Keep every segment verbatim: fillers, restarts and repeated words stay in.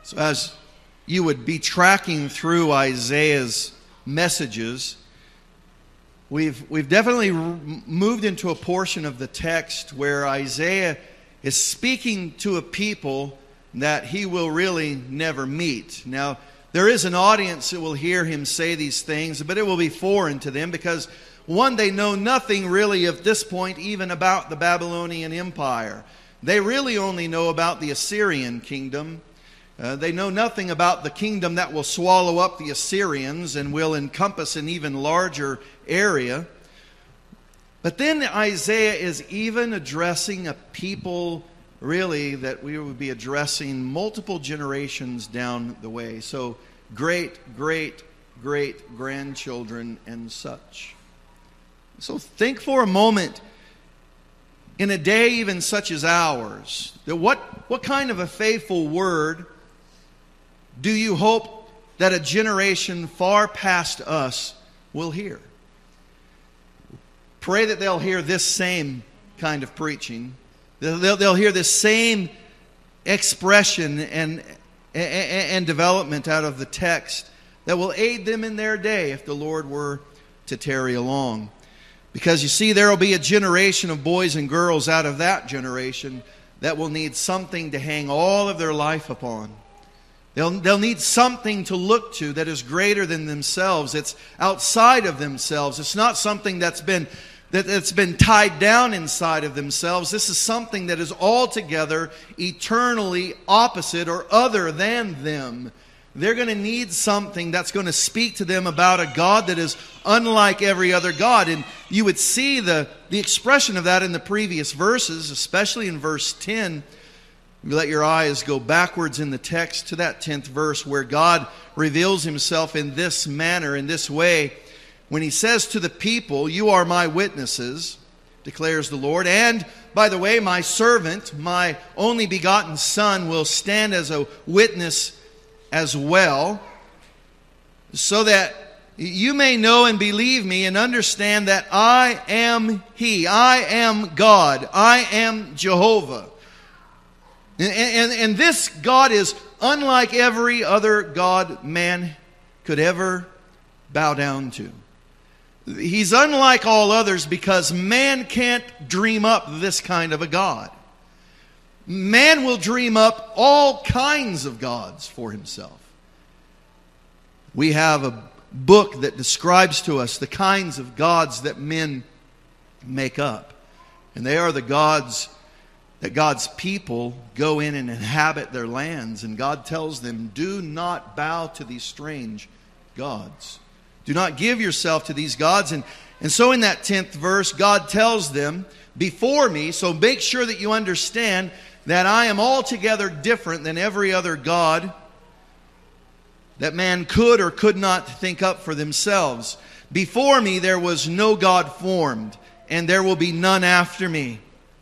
So as you would be tracking through Isaiah's messages, we've we've definitely moved into a portion of the text where Isaiah is speaking to a people that he will really never meet. Now, there is an audience that will hear him say these things, but it will be foreign to them because, one, they know nothing really at this point even about the Babylonian Empire. They really only know about the Assyrian kingdom. Uh, they know nothing about the kingdom that will swallow up the Assyrians and will encompass an even larger area. But then Isaiah is even addressing a people, really, that we would be addressing multiple generations down the way. So great, great, great grandchildren and such. So think for a moment, in a day even such as ours, that what, what kind of a faithful word do you hope that a generation far past us will hear? Pray that they'll hear this same kind of preaching. They'll, they'll hear this same expression and, and, and development out of the text that will aid them in their day if the Lord were to tarry along. Because you see, there will be a generation of boys and girls out of that generation that will need something to hang all of their life upon. They'll, they'll need something to look to that is greater than themselves. It's outside of themselves. It's not something that's been that, that's been tied down inside of themselves. This is something that is altogether eternally opposite or other than them. They're going to need something that's going to speak to them about a God that is unlike every other God. And you would see the, the expression of that in the previous verses, especially in verse ten. You let your eyes go backwards in the text to that tenth verse where God reveals Himself in this manner, in this way. When He says to the people, "You are my witnesses," declares the Lord. "And, by the way, my servant, my only begotten Son, will stand as a witness as well, so that you may know and believe me and understand that I am He. I am God. I am Jehovah." And, and, and this God is unlike every other God man could ever bow down to. He's unlike all others because man can't dream up this kind of a God. Man will dream up all kinds of gods for himself. We have a book that describes to us the kinds of gods that men make up. And they are the gods that God's people go in and inhabit their lands. And God tells them, do not bow to these strange gods. Do not give yourself to these gods. And, and so in that tenth verse, God tells them, before me, so make sure that you understand that I am altogether different than every other god that man could or could not think up for themselves. Before me there was no God formed, and there will be none after me.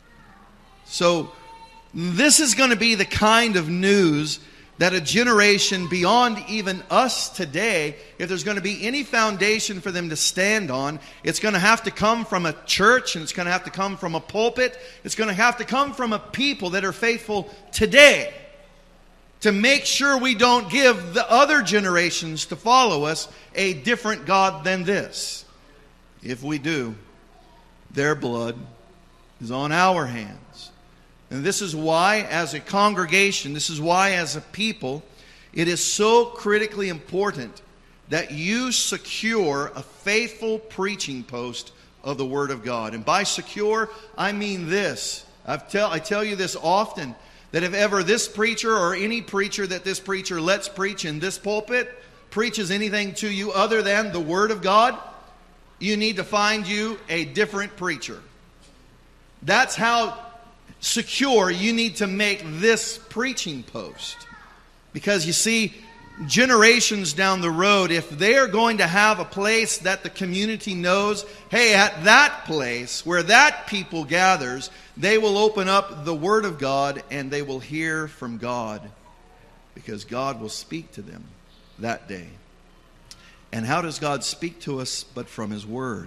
So this is going to be the kind of news that a generation beyond even us today, if there's going to be any foundation for them to stand on, it's going to have to come from a church, and it's going to have to come from a pulpit. It's going to have to come from a people that are faithful today to make sure we don't give the other generations to follow us a different God than this. If we do, their blood is on our hands. And this is why, as a congregation, this is why, as a people, it is so critically important that you secure a faithful preaching post of the Word of God. And by secure, I mean this. I've tell, I tell you this often, that if ever this preacher or any preacher that this preacher lets preach in this pulpit preaches anything to you other than the Word of God, you need to find you a different preacher. That's how secure you need to make this preaching post. Because you see, generations down the road, if they are going to have a place that the community knows, hey, at that place where that people gathers, they will open up the Word of God and they will hear from God, because God will speak to them that day. And how does God speak to us but from His Word?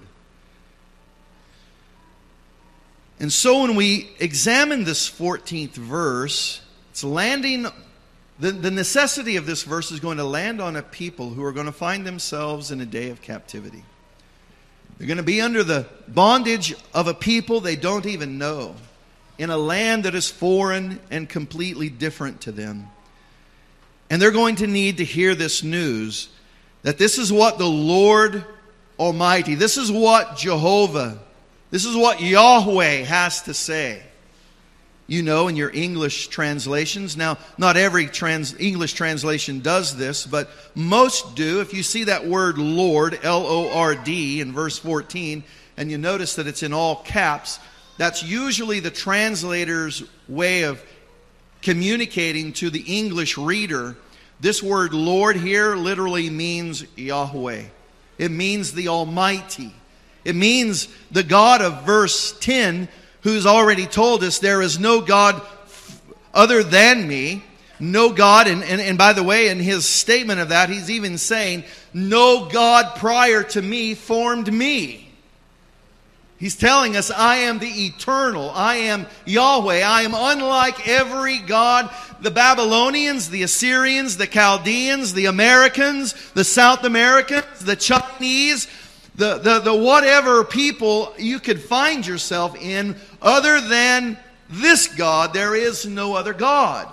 And so when we examine this fourteenth verse, it's landing The, the necessity of this verse is going to land on a people who are going to find themselves in a day of captivity. They're going to be under the bondage of a people they don't even know, in a land that is foreign and completely different to them. And they're going to need to hear this news, that this is what the Lord Almighty, this is what Jehovah, this is what Yahweh has to say. You know, in your English translations. Now, not every trans, English translation does this, but most do. If you see that word Lord, L O R D, in verse fourteen, and you notice that it's in all caps, that's usually the translator's way of communicating to the English reader. This word Lord here literally means Yahweh. It means the Almighty. It means the God of verse ten, who's already told us there is no God other than me. No God, and, and, and by the way, in his statement of that, he's even saying, no God prior to me formed me. He's telling us, I am the eternal. I am Yahweh. I am unlike every God. The Babylonians, the Assyrians, the Chaldeans, the Americans, the South Americans, the Chinese, The, the, the whatever people you could find yourself in, other than this God, there is no other God.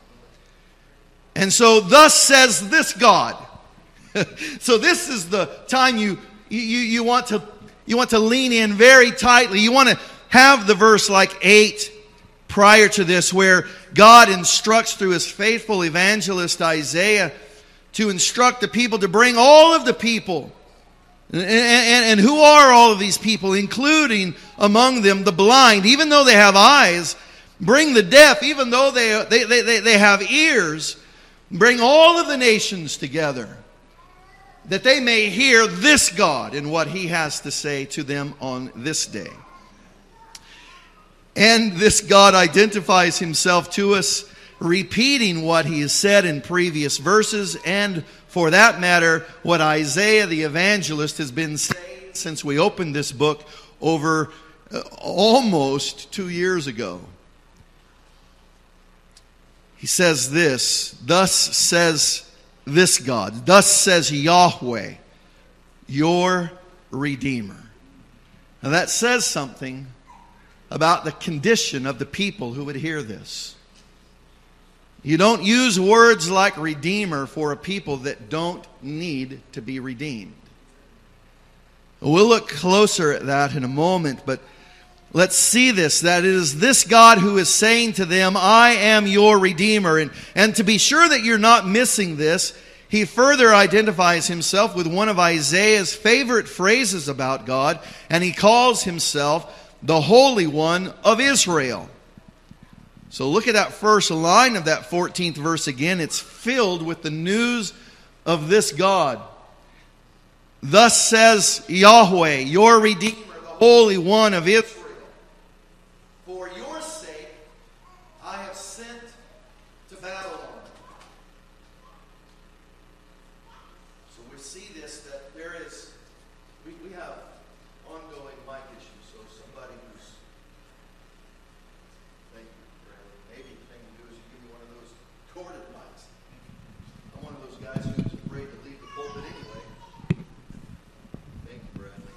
And so, thus says this God. So this is the time you, you, you, want to, you want to lean in very tightly. You want to have the verse like eight prior to this, where God instructs through his faithful evangelist Isaiah to instruct the people to bring all of the people. And, and, and who are all of these people, including among them the blind, even though they have eyes? Bring the deaf, even though they, they, they, they have ears. Bring all of the nations together, that they may hear this God and what he has to say to them on this day. And this God identifies himself to us, repeating what he has said in previous verses, and for that matter, what Isaiah the evangelist has been saying since we opened this book over uh, almost two years ago. He says this, thus says this God, thus says Yahweh, your Redeemer. Now that says something about the condition of the people who would hear this. You don't use words like Redeemer for a people that don't need to be redeemed. We'll look closer at that in a moment, but let's see this, that it is this God who is saying to them, I am your Redeemer. And, and to be sure that you're not missing this, he further identifies himself with one of Isaiah's favorite phrases about God, and he calls himself the Holy One of Israel. So look at that first line of that fourteenth verse again. It's filled with the news of this God. Thus says Yahweh, your Redeemer, the Holy One of Israel. For your sake I have sent to Babylon. So we see this, that there is, we, we have ongoing mic issues. So somebody who's, thank you, Brandon. Maybe the thing to do is you give me one of those corded mics. I'm one of those guys who's afraid to leave the pulpit anyway. Thank you, Bradley.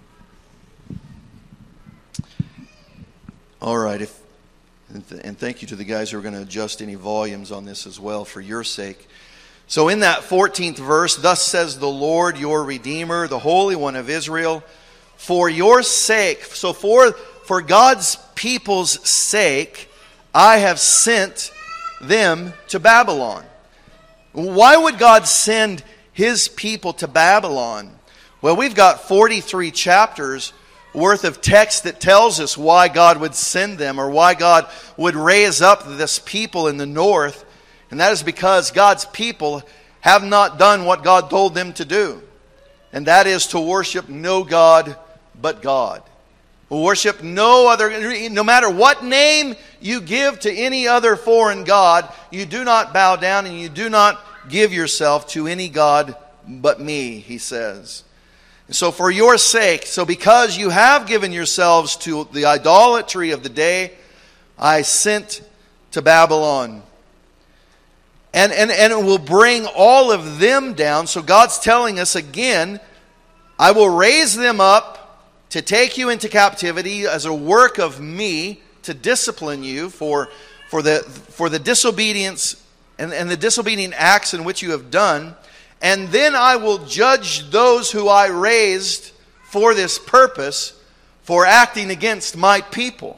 All right, if and, th- and thank you to the guys who are going to adjust any volumes on this as well for your sake. So in that fourteenth verse, thus says the Lord, your Redeemer, the Holy One of Israel, for your sake, so for, for God's people's sake, I have sent them to Babylon. Why would God send his people to Babylon? Well, we've got forty-three chapters worth of text that tells us why God would send them, or why God would raise up this people in the north. And that is because God's people have not done what God told them to do. And that is to worship no God but God. Worship no other, no matter what name you give to any other foreign god, you do not bow down and you do not give yourself to any god but me, he says. So for your sake, so because you have given yourselves to the idolatry of the day, I sent to Babylon. And, and, and it will bring all of them down. So God's telling us again, I will raise them up to take you into captivity as a work of me to discipline you for, for, the, for the disobedience and, and the disobedient acts in which you have done. And then I will judge those who I raised for this purpose for acting against my people.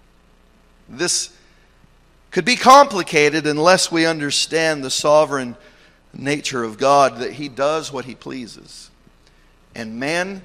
This could be complicated unless we understand the sovereign nature of God, that He does what He pleases. And man,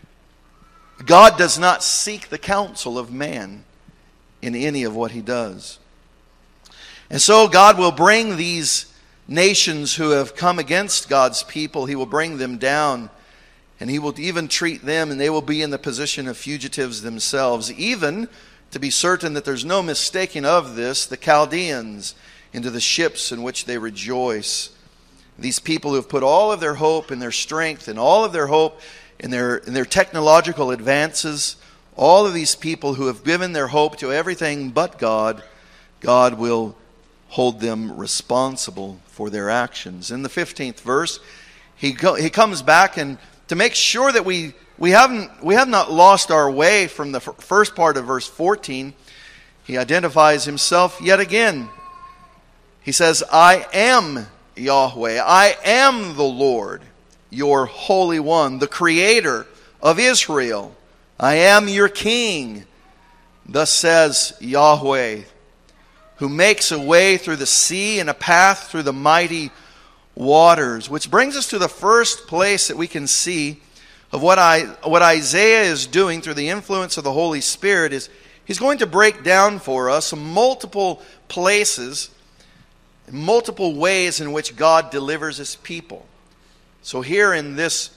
God does not seek the counsel of man in any of what He does. And so God will bring these nations who have come against God's people, He will bring them down, and He will even treat them, and they will be in the position of fugitives themselves, even to be certain that there's no mistaking of this, the Chaldeans into the ships in which they rejoice. These people who have put all of their hope and their strength and all of their hope in their, in their technological advances, all of these people who have given their hope to everything but God, God will hold them responsible for their actions. In the fifteenth verse, he, go, he comes back, and to make sure that we We haven't we have not lost our way from the f- first part of verse fourteen. He identifies Himself yet again. He says, I am Yahweh. I am the Lord, your Holy One, the Creator of Israel. I am your King. Thus says Yahweh, who makes a way through the sea and a path through the mighty waters. Which brings us to the first place that we can see of what I what Isaiah is doing through the influence of the Holy Spirit. Is he's going to break down for us multiple places, multiple ways in which God delivers His people. So here in this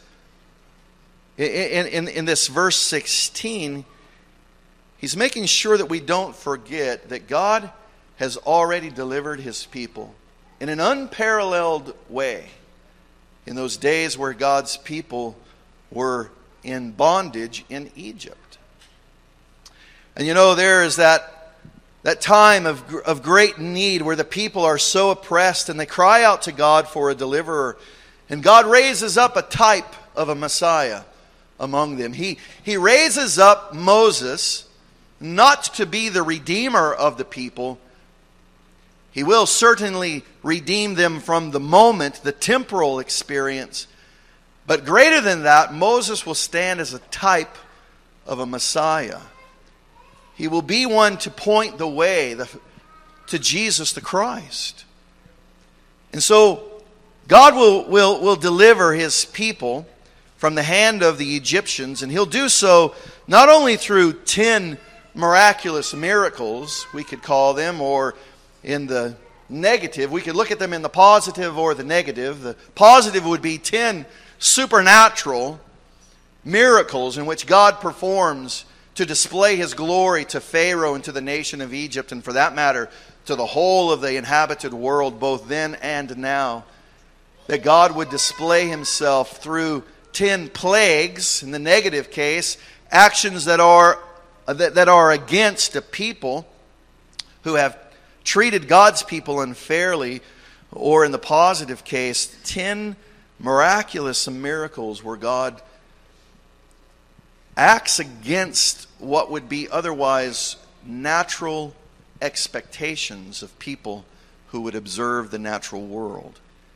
in, in, in this verse sixteen, he's making sure that we don't forget that God has already delivered His people in an unparalleled way in those days where God's people were in bondage in Egypt. And you know, there is that, that time of, of great need where the people are so oppressed and they cry out to God for a deliverer. And God raises up a type of a Messiah among them. He, he raises up Moses not to be the redeemer of the people. He will certainly redeem them from the moment, the temporal experience. But greater than that, Moses will stand as a type of a Messiah. He will be one to point the way the, to Jesus the Christ. And so God will, will, will deliver His people from the hand of the Egyptians, and He'll do so not only through ten miraculous miracles, we could call them, or in the negative. We could look at them in the positive or the negative. The positive would be ten supernatural miracles in which God performs to display His glory to Pharaoh and to the nation of Egypt, and for that matter, to the whole of the inhabited world, both then and now. That God would display Himself through ten plagues, in the negative case, actions that are, that, that are against a people who have treated God's people unfairly, or in the positive case, ten miraculous miracles where God acts against what would be otherwise natural expectations of people who would observe the natural world.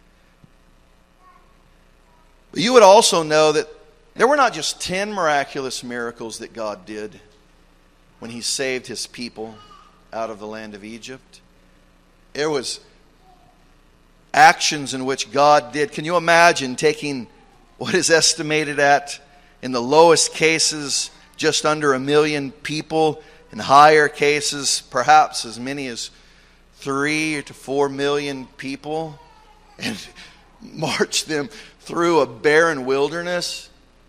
But you would also know that there were not just ten miraculous miracles that God did when He saved His people out of the land of Egypt. There was actions in which God did. Can you imagine taking what is estimated at, in the lowest cases, just under a million people, in higher cases, perhaps as many as three to four million people, and march them through a barren wilderness?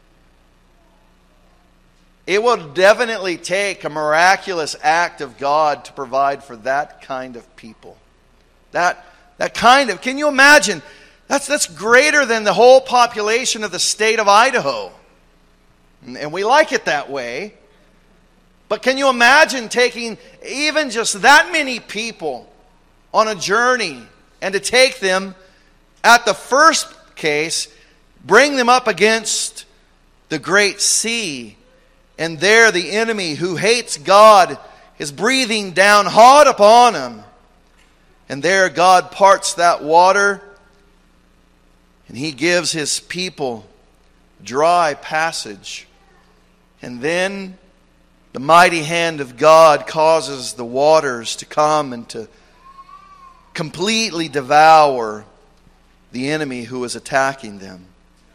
It will definitely take a miraculous act of God to provide for that kind of people. That That kind of, can you imagine? That's, that's greater than the whole population of the state of Idaho. And we like it that way. But can you imagine taking even just that many people on a journey and to take them, at the first case, bring them up against the great sea. And there the enemy who hates God is breathing down hard upon him. And there God parts that water, and He gives His people dry passage. And then the mighty hand of God causes the waters to come and to completely devour the enemy who is attacking them.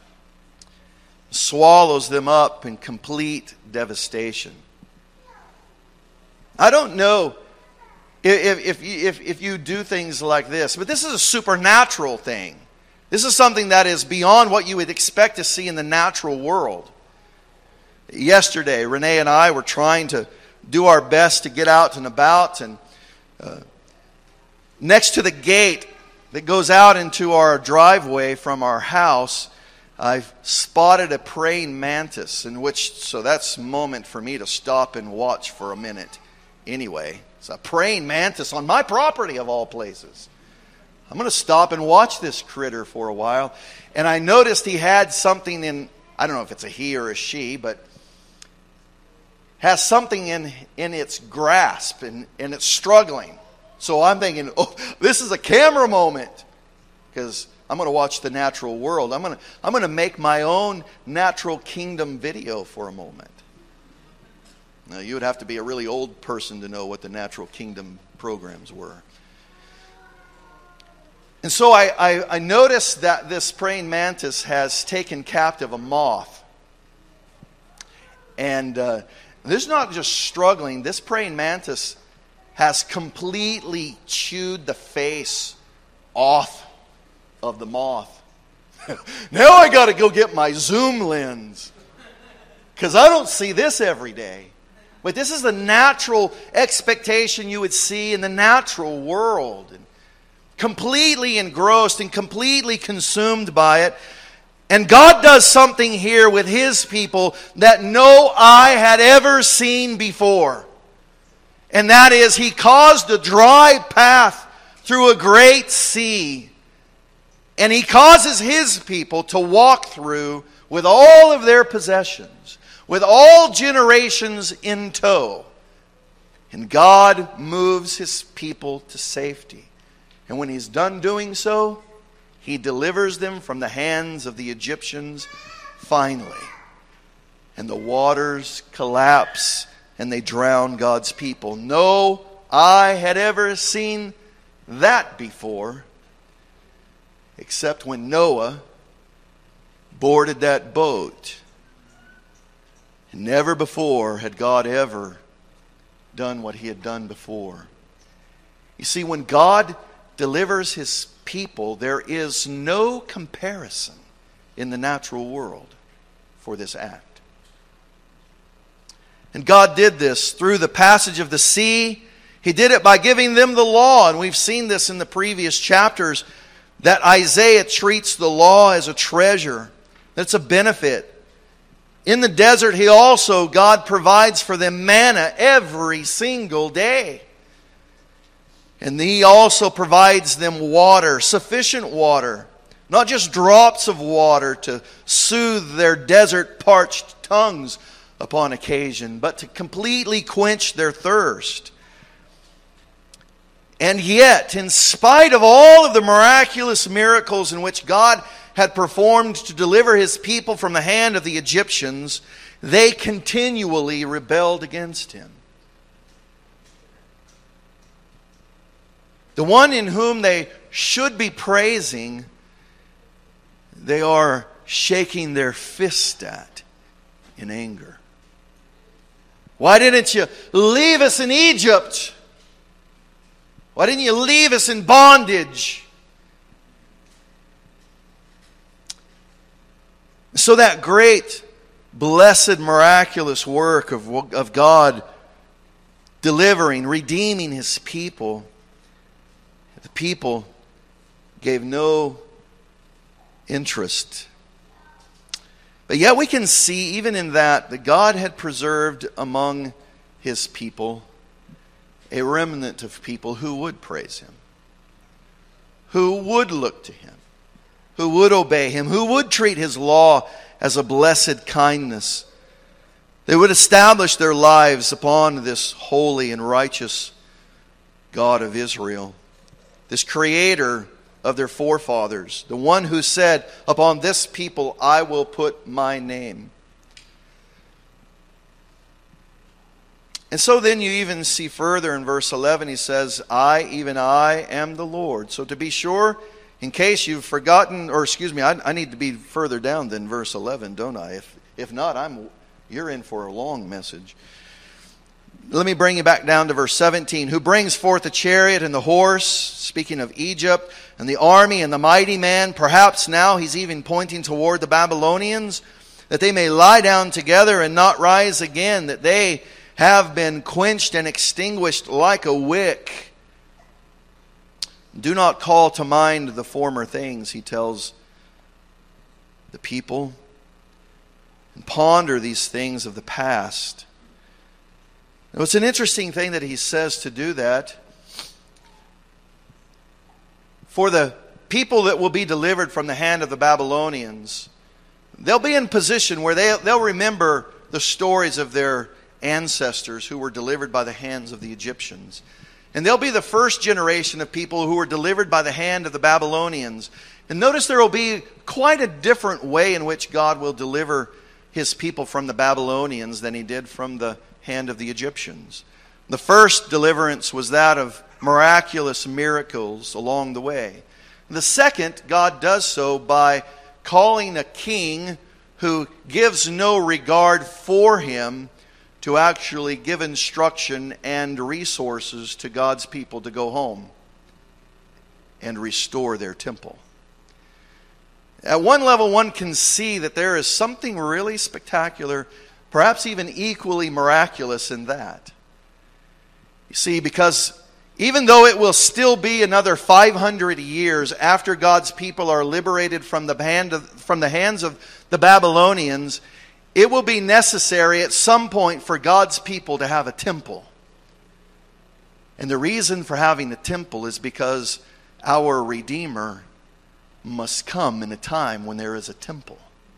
Swallows them up in complete devastation. I don't know if, if, if, if you do things like this, but this is a supernatural thing. This is something that is beyond what you would expect to see in the natural world. Yesterday, Renee and I were trying to do our best to get out and about, and uh, next to the gate that goes out into our driveway from our house, I've spotted a praying mantis, in which, so that's a moment for me to stop and watch for a minute. Anyway, it's a praying mantis on my property of all places. I'm going to stop and watch this critter for a while. And I noticed he had something in, I don't know if it's a he or a she, but has something in, in its grasp, and, and it's struggling. So I'm thinking, oh, this is a camera moment, because I'm going to watch the natural world. I'm going to, I'm going to make my own natural kingdom video for a moment. Now, you would have to be a really old person to know what the natural kingdom programs were. And so I, I, I noticed that this praying mantis has taken captive a moth. And uh, this is not just struggling. This praying mantis has completely chewed the face off of the moth. Now I got to go get my zoom lens, because I don't see this every day. But this is the natural expectation you would see in the natural world. And completely engrossed and completely consumed by it. And God does something here with His people that no eye had ever seen before. And that is, He caused a dry path through a great sea. And He causes His people to walk through with all of their possessions, with all generations in tow. And God moves His people to safety. And when He's done doing so, He delivers them from the hands of the Egyptians finally. And the waters collapse and they drown God's people. No eye had ever seen that before, except when Noah boarded that boat. And never before had God ever done what He had done before. You see, when God delivers His people, there is no comparison in the natural world for this act. And God did this through the passage of the sea. He did it by giving them the law. And we've seen this in the previous chapters, that Isaiah treats the law as a treasure. That's a benefit. In the desert, He also, God provides for them manna every single day. And He also provides them water, sufficient water. Not just drops of water to soothe their desert parched tongues upon occasion, but to completely quench their thirst. And yet, in spite of all of the miraculous miracles in which God had performed to deliver His people from the hand of the Egyptians, they continually rebelled against Him. The one in whom they should be praising, they are shaking their fist at in anger. Why didn't you leave us in Egypt? Why didn't you leave us in bondage? So that great, blessed, miraculous work of, of God delivering, redeeming His people, the people gave no interest. But yet we can see, even in that, that God had preserved among His people a remnant of people who would praise Him, who would look to him, who would obey him, who would treat his law as a blessed kindness. They would establish their lives upon this holy and righteous God of Israel, this creator of their forefathers, the one who said, "Upon this people I will put my name." And so then you even see further in verse eleven, he says, "I, even I, am the Lord." So to be sure, in case you've forgotten, or excuse me, I, I need to be further down than verse eleven, don't I? If if not, I'm you're in for a long message. Let me bring you back down to verse seventeen. "Who brings forth the chariot and the horse," speaking of Egypt, "and the army and the mighty man." Perhaps now he's even pointing toward the Babylonians, "that they may lie down together and not rise again, that they have been quenched and extinguished like a wick. Do not call to mind the former things," he tells the people, "and ponder these things of the past." Now, it's an interesting thing that he says to do that. For the people that will be delivered from the hand of the Babylonians, they'll be in position where they, they'll remember the stories of their ancestors who were delivered by the hands of the Egyptians. And they'll be the first generation of people who were delivered by the hand of the Babylonians. And notice there will be quite a different way in which God will deliver his people from the Babylonians than he did from the hand of the Egyptians. The first deliverance was that of miraculous miracles along the way. The second, God does so by calling a king who gives no regard for him to actually give instruction and resources to God's people to go home and restore their temple. At one level, one can see that there is something really spectacular, perhaps even equally miraculous in that. You see, because even though it will still be another five hundred years after God's people are liberated from the hand of, from the hands of the Babylonians, it will be necessary at some point for God's people to have a temple. And the reason for having a temple is because our Redeemer must come in a time when there is a temple.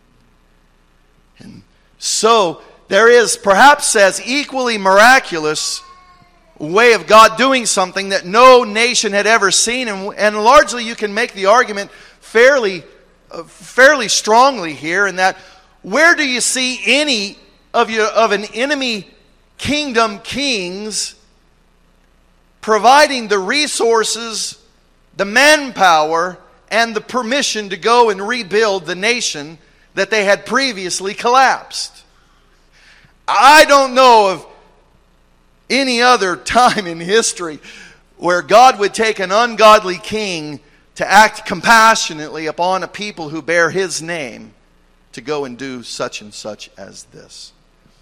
And so there is perhaps as equally miraculous way of God doing something that no nation had ever seen. And, and largely you can make the argument fairly, uh, fairly strongly here in that where do you see any of, your, of an enemy kingdom kings providing the resources, the manpower, and the permission to go and rebuild the nation that they had previously collapsed? I don't know of any other time in history where God would take an ungodly king to act compassionately upon a people who bear his name to go and do such and such as this.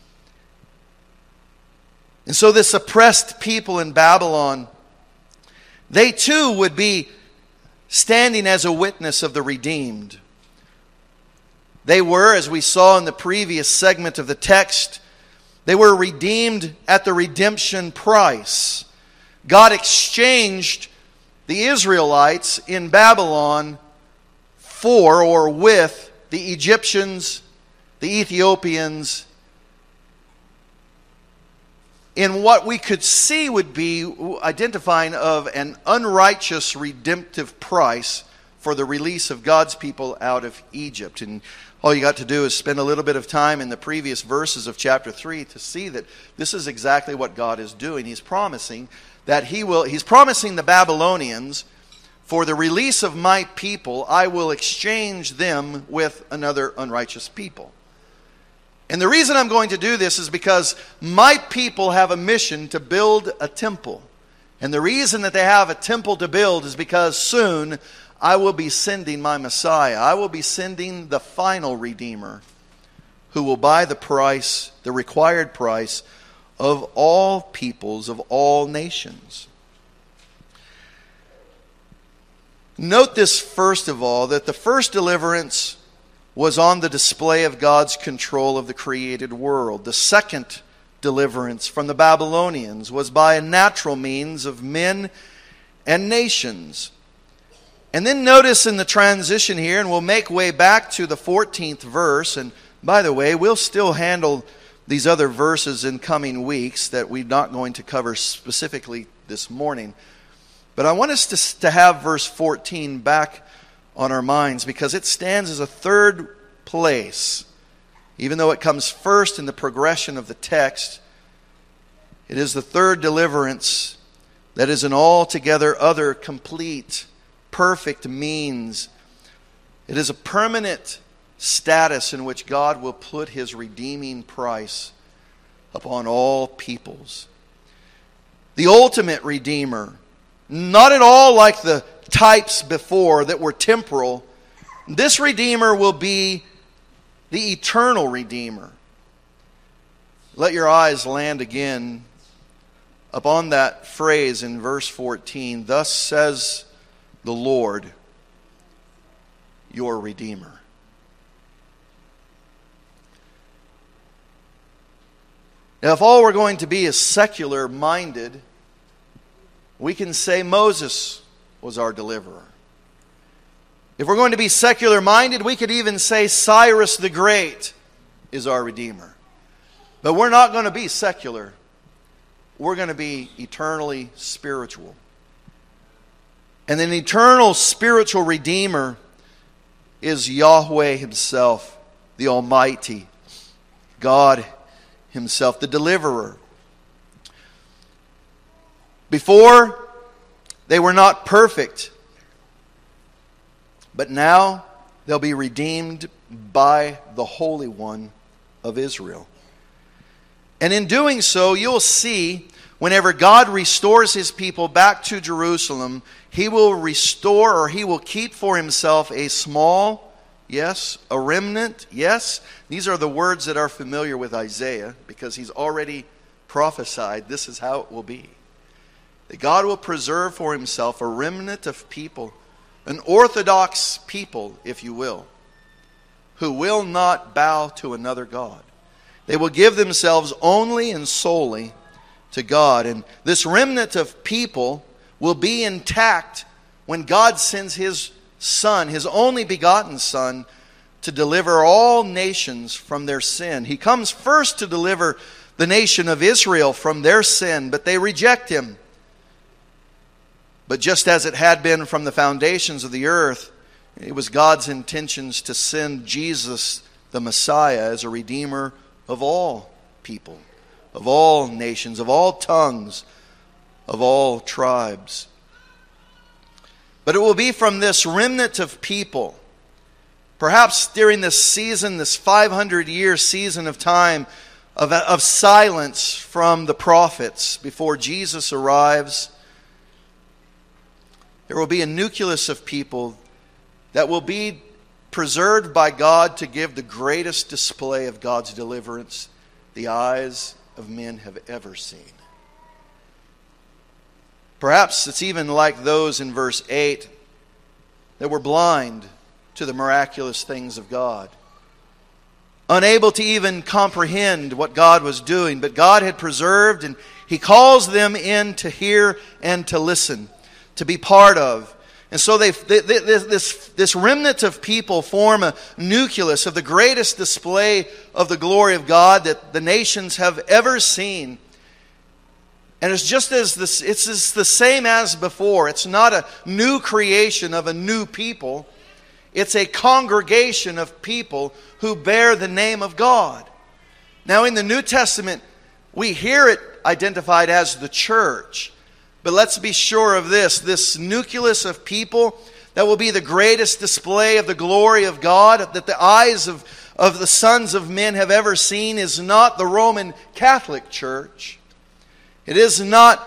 And so this oppressed people in Babylon, they too would be standing as a witness of the redeemed. They were, as we saw in the previous segment of the text, they were redeemed at the redemption price. God exchanged the Israelites in Babylon for or with the Egyptians, the Ethiopians, in what we could see would be identifying of an unrighteous redemptive price for the release of God's people out of Egypt. And all you got to do is spend a little bit of time in the previous verses of chapter three to see that this is exactly what God is doing. He's promising that he will, he's promising the Babylonians, for the release of my people, I will exchange them with another unrighteous people. And the reason I'm going to do this is because my people have a mission to build a temple. And the reason that they have a temple to build is because soon I will be sending my Messiah. I will be sending the final Redeemer who will buy the price, the required price of all peoples, of all nations. Note this first of all, that the first deliverance was on the display of God's control of the created world. The second deliverance from the Babylonians was by a natural means of men and nations. And then notice in the transition here, and we'll make way back to the fourteenth verse. And by the way, we'll still handle these other verses in coming weeks that we're not going to cover specifically this morning. But I want us to, to have verse fourteen back on our minds because it stands as a third place. Even though it comes first in the progression of the text, it is the third deliverance that is an altogether other complete, perfect means. It is a permanent status in which God will put His redeeming price upon all peoples. The ultimate Redeemer, not at all like the types before that were temporal. This Redeemer will be the eternal Redeemer. Let your eyes land again upon that phrase in verse fourteen. Thus says the Lord, your Redeemer. Now, if all we're going to be is secular minded, we can say Moses was our deliverer. If we're going to be secular minded, we could even say Cyrus the Great is our Redeemer. But we're not going to be secular. We're going to be eternally spiritual. And an eternal spiritual Redeemer is Yahweh Himself, the Almighty, God Himself, the Deliverer. Before, they were not perfect, but now they'll be redeemed by the Holy One of Israel. And in doing so, you'll see whenever God restores His people back to Jerusalem, He will restore or He will keep for Himself a small, yes, a remnant, yes. These are the words that are familiar with Isaiah because he's already prophesied this is how it will be. That God will preserve for Himself a remnant of people, an orthodox people, if you will, who will not bow to another God. They will give themselves only and solely to God. And this remnant of people will be intact when God sends His Son, His only begotten Son, to deliver all nations from their sin. He comes first to deliver the nation of Israel from their sin, but they reject Him. But just as it had been from the foundations of the earth, it was God's intentions to send Jesus, the Messiah, as a Redeemer of all people, of all nations, of all tongues, of all tribes. But it will be from this remnant of people, perhaps during this season, this five hundred year season of time of, of silence from the prophets before Jesus arrives, there will be a nucleus of people that will be preserved by God to give the greatest display of God's deliverance the eyes of men have ever seen. Perhaps it's even like those in verse eight that were blind to the miraculous things of God, unable to even comprehend what God was doing, but God had preserved, and He calls them in to hear and to listen, to be part of. And so they, they, they, this, this remnant of people form a nucleus of the greatest display of the glory of God that the nations have ever seen. And it's just as this, it's just the same as before. It's not a new creation of a new people. It's a congregation of people who bear the name of God. Now in the New Testament, we hear it identified as the church. But let's be sure of this, this nucleus of people that will be the greatest display of the glory of God that the eyes of, of the sons of men have ever seen is not the Roman Catholic Church. It is not,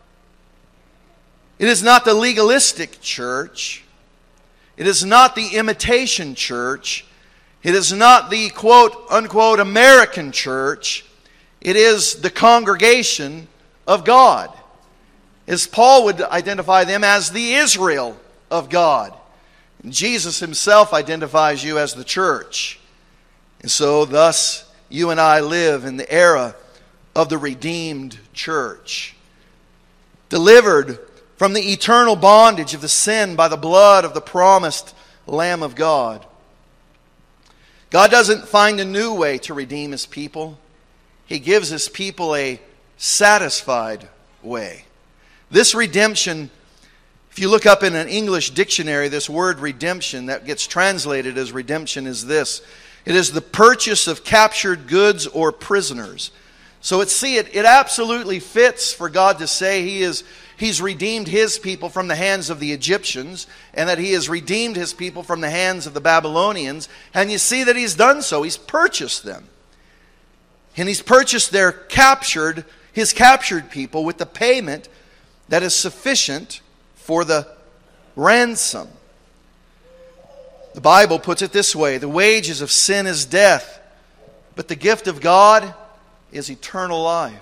it is not the legalistic church. It is not the imitation church. It is not the quote unquote American church. It is the congregation of God. As Paul would identify them as the Israel of God. And Jesus Himself identifies you as the church. And so thus you and I live in the era of the redeemed church. Delivered from the eternal bondage of the sin by the blood of the promised Lamb of God. God doesn't find a new way to redeem His people. He gives His people a satisfied way. This redemption, if you look up in an English dictionary, this word redemption that gets translated as redemption is this. It is the purchase of captured goods or prisoners. So it's, see, it, it absolutely fits for God to say He is He's redeemed His people from the hands of the Egyptians, and that He has redeemed His people from the hands of the Babylonians. And you see that He's done so. He's purchased them. And He's purchased their captured, His captured people with the payment that is sufficient for the ransom. The Bible puts it this way: the wages of sin is death, but the gift of God is eternal life.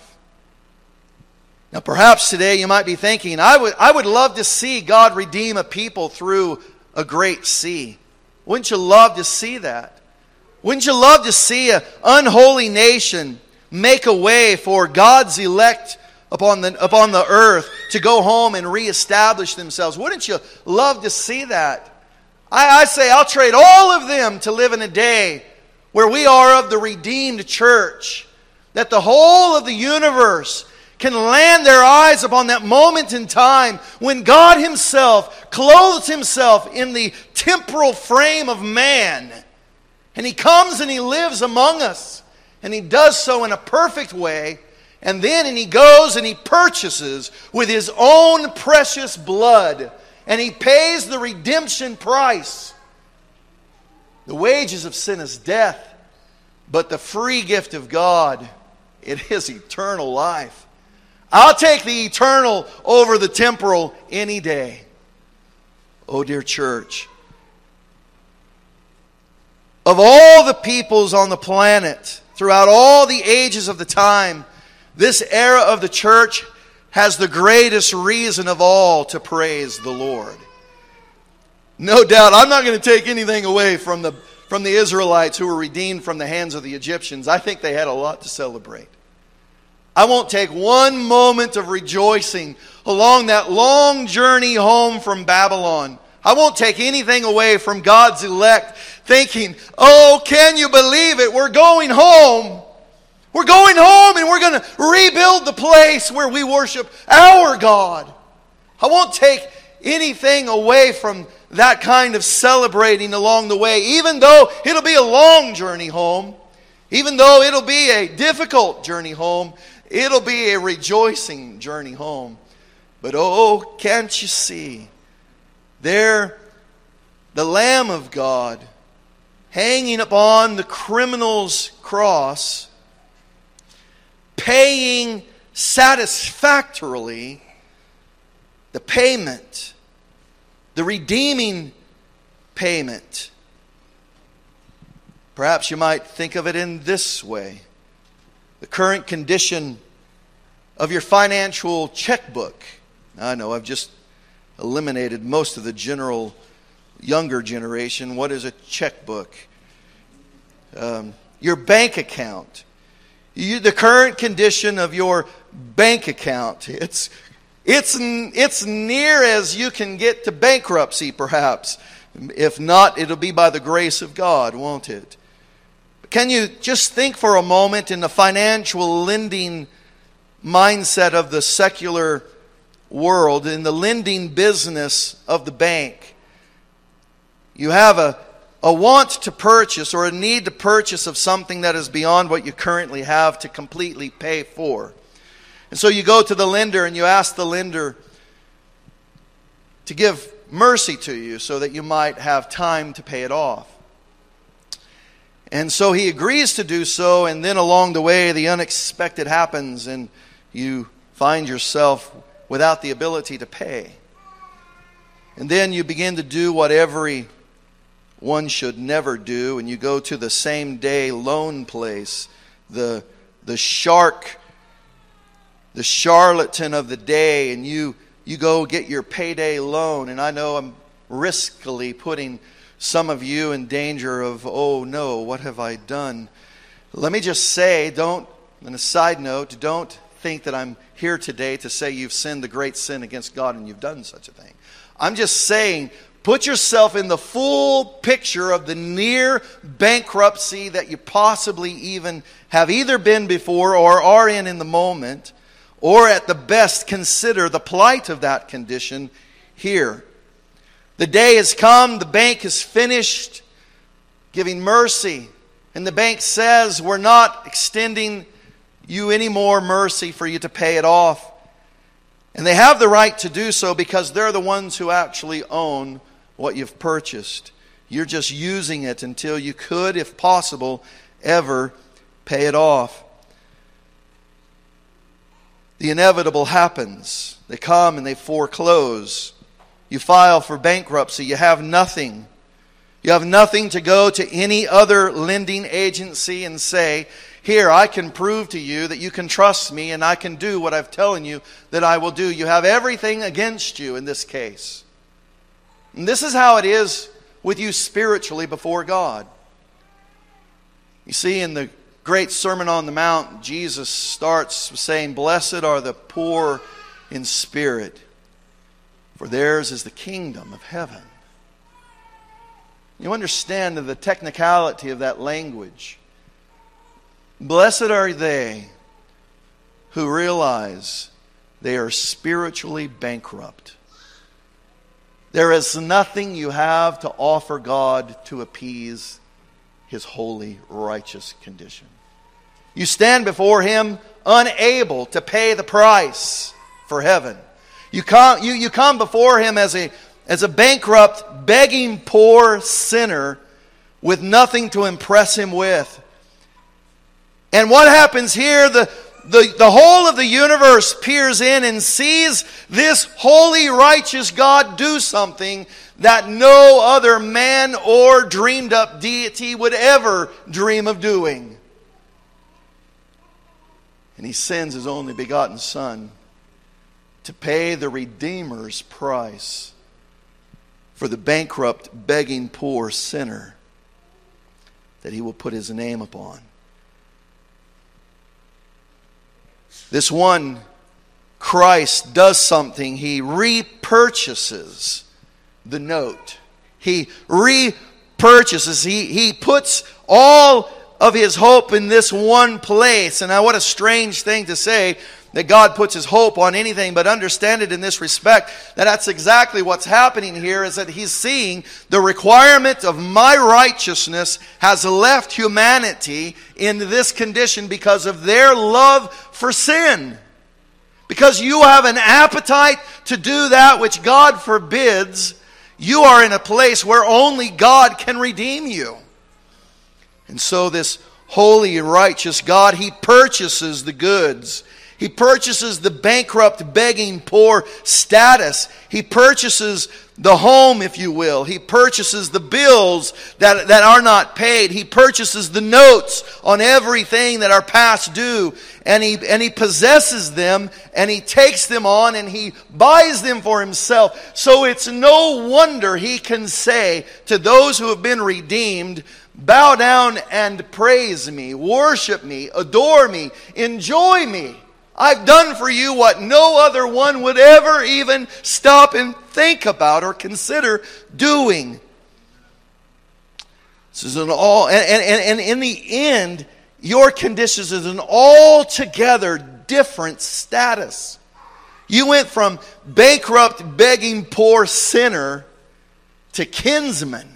Now perhaps today you might be thinking, I would, I would love to see God redeem a people through a great sea. Wouldn't you love to see that? Wouldn't you love to see an unholy nation make a way for God's elect upon the, upon the earth to go home and reestablish themselves? Wouldn't you love to see that? I, I say I'll trade all of them to live in a day where we are of the redeemed church, that the whole of the universe can land their eyes upon that moment in time when God Himself clothes Himself in the temporal frame of man. And He comes and He lives among us. And He does so in a perfect way. And then and He goes and He purchases with His own precious blood. And He pays the redemption price. The wages of sin is death. But the free gift of God, it is eternal life. I'll take the eternal over the temporal any day. Oh, dear church, of all the peoples on the planet, throughout all the ages of the time, this era of the church has the greatest reason of all to praise the Lord. No doubt, I'm not going to take anything away from the, from the Israelites who were redeemed from the hands of the Egyptians. I think they had a lot to celebrate. I won't take one moment of rejoicing along that long journey home from Babylon. I won't take anything away from God's elect thinking, oh, can you believe it? We're going home. We're going home and we're going to rebuild the place where we worship our God. I won't take anything away from that kind of celebrating along the way, even though it'll be a long journey home, even though it'll be a difficult journey home. It'll be a rejoicing journey home. But oh, can't you see? There, the Lamb of God, hanging upon the criminal's cross, paying satisfactorily the payment, the redeeming payment. Perhaps you might think of it in this way. The current condition of your financial checkbook. I know I've just eliminated most of the general younger generation. What is a checkbook? Um, your bank account. You, the current condition of your bank account. It's, it's, it's near as you can get to bankruptcy, perhaps. If not, it'll be by the grace of God, won't it? Can you just think for a moment in the financial lending mindset of the secular world, in the lending business of the bank? You have a, a want to purchase or a need to purchase of something that is beyond what you currently have to completely pay for. And so you go to the lender and you ask the lender to give mercy to you so that you might have time to pay it off. And so he agrees to do so, and then along the way the unexpected happens and you find yourself without the ability to pay. And then you begin to do what every one should never do, and you go to the same day loan place, the the shark, the charlatan of the day, and you you go get your payday loan. And I know I'm riskily putting some of you in danger of, oh no, what have I done? Let me just say, don't, on a side note, don't think that I'm here today to say you've sinned the great sin against God and you've done such a thing. I'm just saying, put yourself in the full picture of the near bankruptcy that you possibly even have either been before or are in in the moment, or at the best consider the plight of that condition here. The day has come, the bank is finished giving mercy, and the bank says, we're not extending you any more mercy for you to pay it off. And they have the right to do so because they're the ones who actually own what you've purchased. You're just using it until you could, if possible, ever pay it off. The inevitable happens. They come and they foreclose. You file for bankruptcy. You have nothing. You have nothing to go to any other lending agency and say, here, I can prove to you that you can trust me and I can do what I've telling you that I will do. You have everything against you in this case. And this is how it is with you spiritually before God. You see, in the great Sermon on the Mount, Jesus starts saying, blessed are the poor in spirit, for theirs is the kingdom of heaven. You understand the technicality of that language. Blessed are they who realize they are spiritually bankrupt. There is nothing you have to offer God to appease His holy, righteous condition. You stand before Him unable to pay the price for heaven. You come, you, you come before Him as a, as a bankrupt, begging, poor sinner with nothing to impress Him with. And what happens here? The, the, the whole of the universe peers in and sees this holy, righteous God do something that no other man or dreamed up deity would ever dream of doing. And He sends His only begotten Son to pay the Redeemer's price for the bankrupt, begging, poor sinner that He will put His name upon. This one, Christ, does something. He repurchases the note. He repurchases. He, he puts all of His hope in this one place. And now what a strange thing to say, that God puts His hope on anything, but understand it in this respect, that that's exactly what's happening here, is that He's seeing the requirement of my righteousness has left humanity in this condition because of their love for sin. Because you have an appetite to do that which God forbids, you are in a place where only God can redeem you. And so this holy and righteous God, He purchases the goods. He purchases the bankrupt, begging, poor status. He purchases the home, if you will. He purchases the bills that, that are not paid. He purchases the notes on everything that are past due. And he, and he possesses them, and He takes them on, and He buys them for Himself. So it's no wonder He can say to those who have been redeemed, bow down and praise me, worship me, adore me, enjoy me. I've done for you what no other one would ever even stop and think about or consider doing. This is an all, and, and, and in the end, your condition is an altogether different status. You went from bankrupt, begging, poor sinner to kinsman.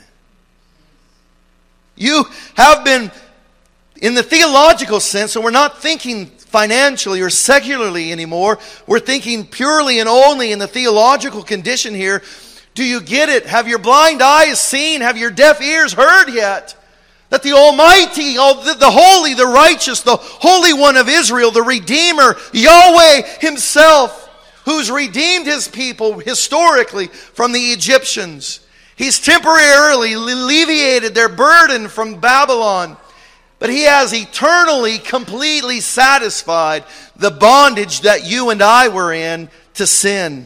You have been, in the theological sense, and we're not thinking financially or secularly anymore. We're thinking purely and only in the theological condition here. Do you get it? Have your blind eyes seen? Have your deaf ears heard yet? That the Almighty, the Holy, the Righteous, the Holy One of Israel, the Redeemer, Yahweh Himself, who's redeemed His people historically from the Egyptians. He's temporarily alleviated their burden from Babylon. But He has eternally, completely satisfied the bondage that you and I were in to sin.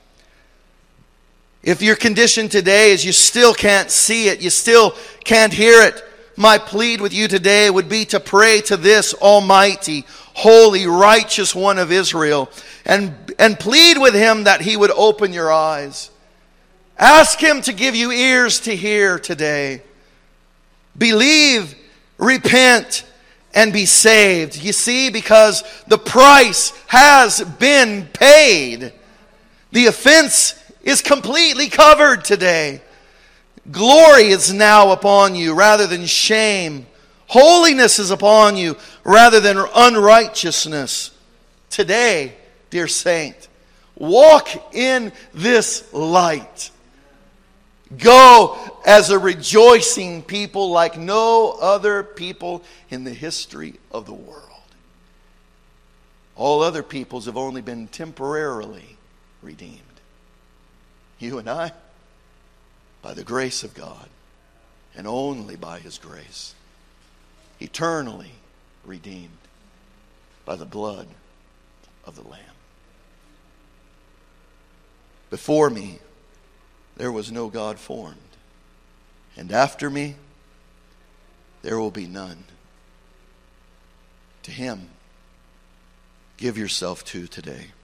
If your condition today is you still can't see it, you still can't hear it, my plea with you today would be to pray to this Almighty, holy, righteous one of Israel, and, and plead with him that he would open your eyes. Ask him to give you ears to hear today. Believe, repent, and be saved. You see, because the price has been paid. The offense is completely covered today. Glory is now upon you rather than shame. Holiness is upon you rather than unrighteousness. Today, dear saint, walk in this light. Go as a rejoicing people like no other people in the history of the world. All other peoples have only been temporarily redeemed. You and I, by the grace of God, and only by His grace, eternally redeemed by the blood of the Lamb. Before me, there was no God formed, and after me, there will be none. To Him, give yourself to today.